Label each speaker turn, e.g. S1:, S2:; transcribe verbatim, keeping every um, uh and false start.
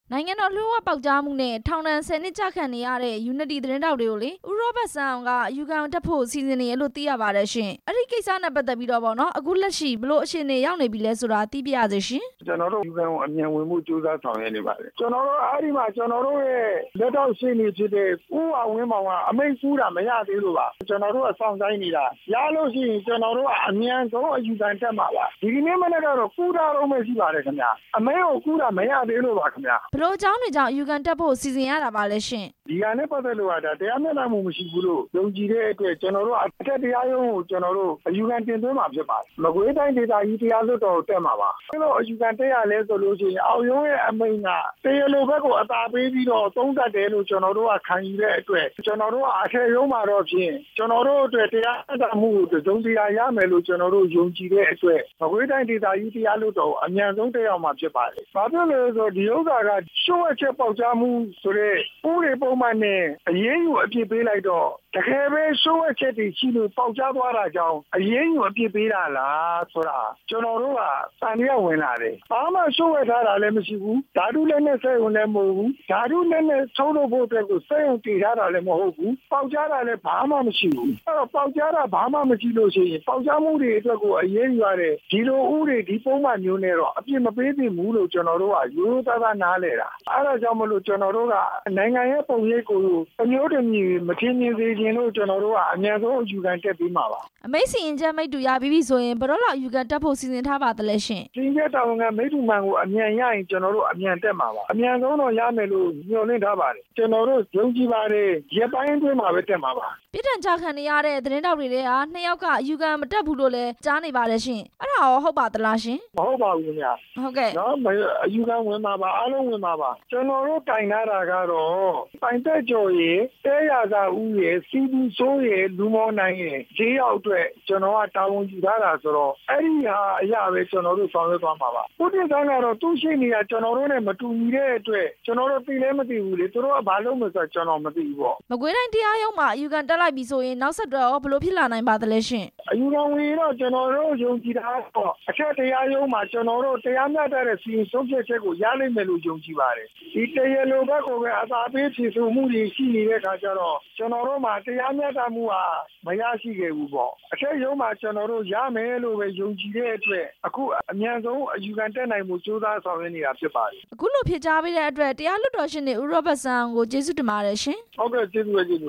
S1: နိုင်ငံတော်လျှို့ဝှက်ပေါက်ကြားမှုနဲ့ထောင်ဒဏ်ဆယ်နှစ်ကျခံနေရတဲ့ Unity သတင်းထောက်တွေကိုလေဦးရောဘတ်ဆန်းအောင်ကအယူခံတက်ဖို့စီစဉ်နေရလို့သိရပါတယ်ရှင်အဲ့ဒီကိစ္စနဲ့ပတ်သက်ပြီးတော့ပေါ့နော်အခုလက်ရှိဘလို့အခြေအနေရောက်နေပြီလဲဆိုတာသိပြရစေရှင်
S2: ကျွန်တော်တို့ယူခံကိုအမြန်ဝင်မှုကြိုးစားဆောင်ရွက်နေပါတယ်ကျွန်တော်တို့အဲ့ဒီမှာကျွန်တော်တို့ရဲ့လက်တော့ရှင်းနေဖြစ်တဲ့ဦးအောင်ဝင်းမောင်ကအမိန့်ကူးတာမရသေးလို့ပါကျွန်တော်တို့အဆောင်ဆိုင်နေတာရလို့ရှိရင်ကျွန်တော်တို့ကအမြန်ဆုံးအယူခံတက်မှာပါဒီကနေ့မနေ့ကတော့ကူတာတော့မရှိပါတယ်ခင်ဗျာအမိန့်ကိုကူတာမရသေးလို့ပါခင်ဗျာ
S1: ဘလို့အကြောင်းတွေကြောင့်အယူခံတက်ဖို့စီစဉ်ရတာပါလဲရှင်
S2: ဒီကနေ့ပတ်သက်လို့ကဒါတရားမျှတမှုမရှိဘူးလို့ယုံကြည်တဲ့အတွက်ကျွန်တော်တို့အထက်တရားရုံးကိုကျွန်တော်တို့အယူခံတင်သွင်းမှာဖြစ်ပါတယ်မကွေးတိုင်းဒေသကြီးတရားလွှတ်တော်ကိုတက်မှာပါအဲ့လိုအယူခံတက်ရလဲဆိုလို့ရှိရင်အောင်ရုံးရဲ့အမိန့်ကတရားလိုဘက်ကိုအသာပေးပြီးတော့သုံးသပ်တယ်လို့ကျွန်တော်တို့ကခံယူတဲ့အတွက်ကျွန်တော်တို့ကအထက်ရုံးမှာတော့ဖြင့်ကျွန်တော်တို့အတွက်တရားမျှတမှုကိုသုံးတရားရမယ်လို့ကျွန်တော်တို့ယုံကြည်တဲ့အတွက်မကွေးတိုင်းဒေသကြီးတရားလွှတ်တော်ကိုအမြန်ဆုံးတက်ရောက်မှာဖြစ်ပါတယ်ဘာဖြစ်လဲဆိုဒီဥစ္စာကရှုံးဝှက်ချက်ပေါက်ကြားမှုဆိုတဲ့ဥပဒေပုံမှန်နဲ့အရေးယူအပြစ်ပေးလိုက်တော့တကယ်ပဲရှုံးဝှက်ချက်တွေရှိလို့ပေါက်ကြားသွားတာကြောင့်အရေးယူအပြစ်ပေးတာလားဆိုတာကျွန်တော်တို့ကစံရဝင်လာတယ်ဘာမှရှုံးဝှက်ထားတာလည်းမရှိဘူးဓာတုလက်နဲ့စက်ရုံလည်းမဟုတ်ဘူးဓာတုလက်နဲ့ထုတ်လို့ဖို့အတွက်ကိုစက်ရုံတည်ထားတာလည်းမဟုတ်ဘူးပေါက်ကြားတာလည်းဘာမှမရှိဘူးအဲ့တော့ပေါက်ကြားတာဘာမှမရှိလို့ရှိရင်ပေါက်ကြားမှုတွေအတွက်ကိုအရေးယူရတဲ့ဒီလိုဥပဒေဒီပုံမှန်မျိုးနဲ့တော့အပြစ်မပေးသင့်ဘူးလို့ကျွန်တော်တို့ကရိုးရိုးသားသားနားလည်တာအဲ့ဒါကြောင့်မလို့ကျွန်တော်တို့ကနိုင်ငံရဲ့ပုံရိပ်ကိုအမျိုးတမီမထင်မြင်စေခြင်းလို့ကျွန်တော်တို့ကအများဆုံးအယူခံတက်ပြီးမှာပါ
S1: အမိတ်စီရင်ချက်မိတ်တူရပြီးပြီဆိုရင်ဘယ်တော့လောက်အယူခံတက်ဖို့စီစဉ်ထားပါသလဲရှင်
S2: စီရင်ချက်တာဝန်ကမိတ်တူမှန်ကိုအမြန်ရရင်ကျွန်တော်တို့အမြန်တက်မှာပါအမြန်ဆုံးတော့ရမယ်လို့ညွှန်လင့်ထားပါတယ်ကျွန်တော်တို့ယုံကြည်ပါတယ်ရက်ပိုင်းအတွင်းမှာပဲတက်မှာပါ
S1: ပြစ်ဒဏ်ချခံနေရတဲ့သတင်းတောက်တွေထဲကနှစ်ယောက်ကအယူခံမတက်ဘူးလို့လည်းကြားနေပါတယ်ရှင်အဲ့ဒါရောဟုတ်ပါသလားရှင်
S2: မဟုတ်ပါဘူးခင်ဗျာ
S1: ဟုတ်ကဲ့
S2: နော်အယူခံဝင်မှာပါအားလုံးဝင်မှာပါကျွန်တော်တို့တိုင်ထားတာကတော့ပိုင်သက်ကျော်ရေတဲရသာဦးရေစီပူဆိုးရေလူမောနိုင်ရေဈေးရောက်အတွက်ကျွန်တော်ကတာဝန်ယူထားတာဆိုတော့အဲ့ဒီဟာအရာပဲကျွန်တော်တို့ဆောင်ရွက်သွားမှာပါပုတိသံကတော့သူ့ရှိနေတာကျွန်တော်တို့နဲ့မတူညီတဲ့အတွက်ကျွန်တော်တို့သိလည်းမသိဘူးလေသူတို့ကဘာလုပ်မလဲဆိုတော့ကျွန်တော်မသိဘူးပေါ့
S1: မကွေးတိုင်းတရားရုံးမှာအယူခံတက်လိုက်ပြီဆိုရင်နောက်ဆက်တွဲရောဘယ်လိုဖြစ်လာနိုင်ပါသလဲရှင်
S2: အယူခံဝင်တော့ကျွန်တော်တို့ယုံကြည်တာတော့အထက်တရားရုံးမှာကျွန်တော်တို့တရားမျှတတဲ့စီရင်ဆုံးဖြတ်ချက်ကိုရလိမ့်မယ်လို့ယုံကြည်ပါတယ်ဒီတရားလိုဘက်ကိုပဲအသာပေးဖြေဆိုမှုတွေရှိနေတဲ့အခါကျတော့ကျွန်တော်တို့မှာတရားမျှတမှုဟာမရရှိခဲ့ဘူးပေါ့အထက်ရုံးမှာကျွန်တော်တို့ရမယ်လို့ပဲယုံကြည်တဲ့အတွက်အခုအမြန်ဆုံးအယူခံတက်နိုင်မှုစူးစမ်းဆောင်ရွက်နေတာဖြစ်ပါတယ်
S1: အခုလိုဖြေကြားပေးတဲ့အတွက်တရားလွှတ်တော်ရှင်တွေဦးရောဘတ်ဆန်းကိုကျေးဇူးတင်ပါတယ်ရှင်
S2: ဟုတ်ကဲ့ကျေးဇူးပဲကျေးဇူး